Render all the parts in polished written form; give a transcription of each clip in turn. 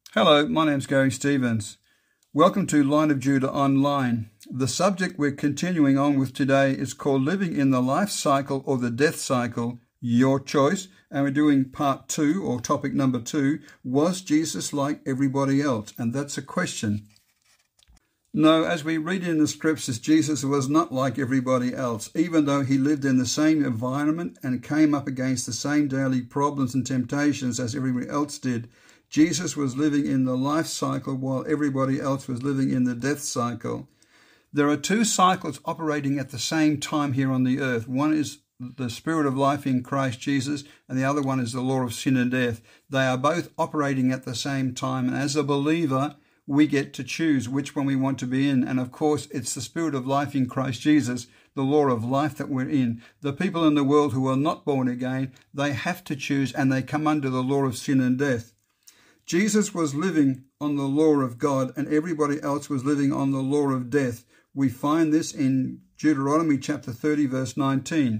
Hello, my name's Gary Stevens. Welcome to Line of Judah Online. The subject we're continuing on with today is called Living in the Life Cycle or the Death Cycle, Your Choice. And we're doing part 2 or topic number 2, Was Jesus like everybody else? And that's a question. No, as we read in the scriptures, Jesus was not like everybody else. Even though he lived in the same environment and came up against the same daily problems and temptations as everybody else did, Jesus was living in the life cycle while everybody else was living in the death cycle. There are two cycles operating at the same time here on the earth. One is the spirit of life in Christ Jesus, and the other one is the law of sin and death. They are both operating at the same time, and as a believer, we get to choose which one we want to be in. And of course, it's the spirit of life in Christ Jesus, the law of life that we're in. The people in the world who are not born again, they have to choose, and they come under the law of sin and death. Jesus was living on the law of God, and everybody else was living on the law of death. We find this in Deuteronomy chapter 30, verse 19.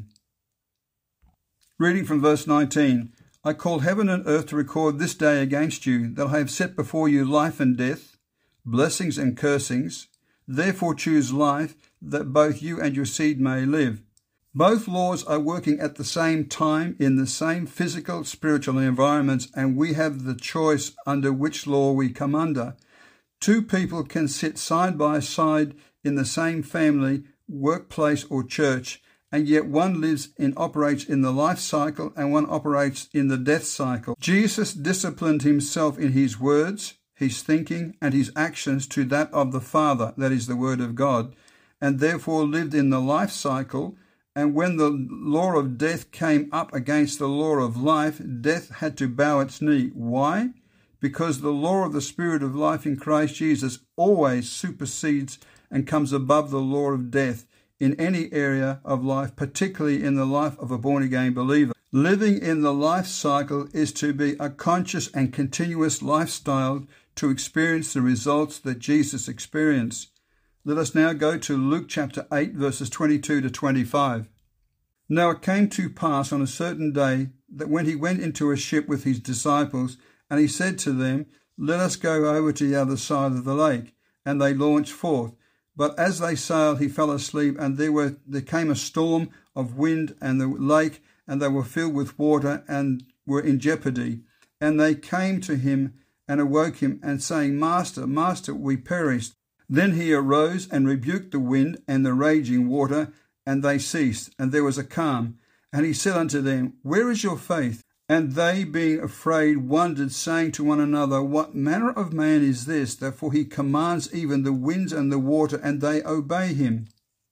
Reading from verse 19, I call heaven and earth to record this day against you, that I have set before you life and death, blessings and cursings. Therefore choose life, that both you and your seed may live. Both laws are working at the same time in the same physical, spiritual environments, and we have the choice under which law we come under. Two people can sit side by side in the same family, workplace or church, and yet one lives and operates in the life cycle and one operates in the death cycle. Jesus disciplined himself in his words, his thinking, and his actions to that of the Father, that is the Word of God, and therefore lived in the life cycle. And when the law of death came up against the law of life, death had to bow its knee. Why? Because the law of the Spirit of life in Christ Jesus always supersedes and comes above the law of death in any area of life, particularly in the life of a born-again believer. Living in the life cycle is to be a conscious and continuous lifestyle to experience the results that Jesus experienced. Let us now go to Luke chapter 8, verses 22 to 25. Now it came to pass on a certain day that when he went into a ship with his disciples, and he said to them, Let us go over to the other side of the lake. And they launched forth. But as they sailed, he fell asleep, and there came a storm of wind and the lake, and they were filled with water and were in jeopardy. And they came to him and awoke him, and saying, Master, Master, we perished. Then he arose and rebuked the wind and the raging water, and they ceased, and there was a calm. And he said unto them, Where is your faith? And they, being afraid, wondered, saying to one another, What manner of man is this, that for he commands even the winds and the water, and they obey him?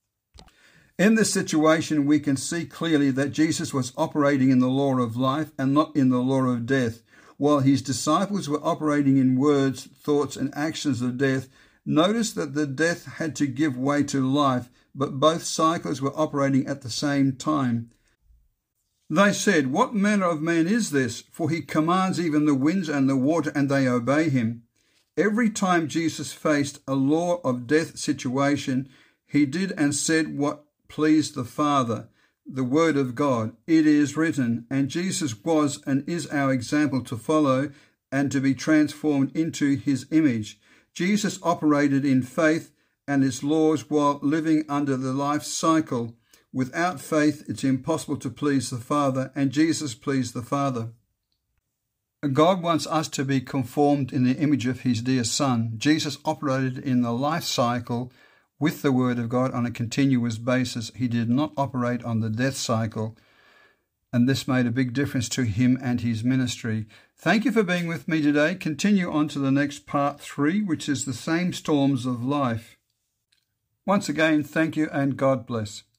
In this situation, we can see clearly that Jesus was operating in the law of life and not in the law of death. While his disciples were operating in words, thoughts, and actions of death, notice that the death had to give way to life, but both cycles were operating at the same time. They said, What manner of man is this? For he commands even the winds and the water, and they obey him. Every time Jesus faced a law of death situation, he did and said what pleased the Father, the Word of God. It is written, and Jesus was and is our example to follow and to be transformed into his image. Jesus operated in faith and his laws while living under the life cycle. Without faith, it's impossible to please the Father, and Jesus pleased the Father. God wants us to be conformed in the image of his dear Son. Jesus operated in the life cycle with the Word of God on a continuous basis. He did not operate on the death cycle, and this made a big difference to him and his ministry. Thank you for being with me today. Continue on to the next part 3, which is the same storms of life. Once again, thank you and God bless.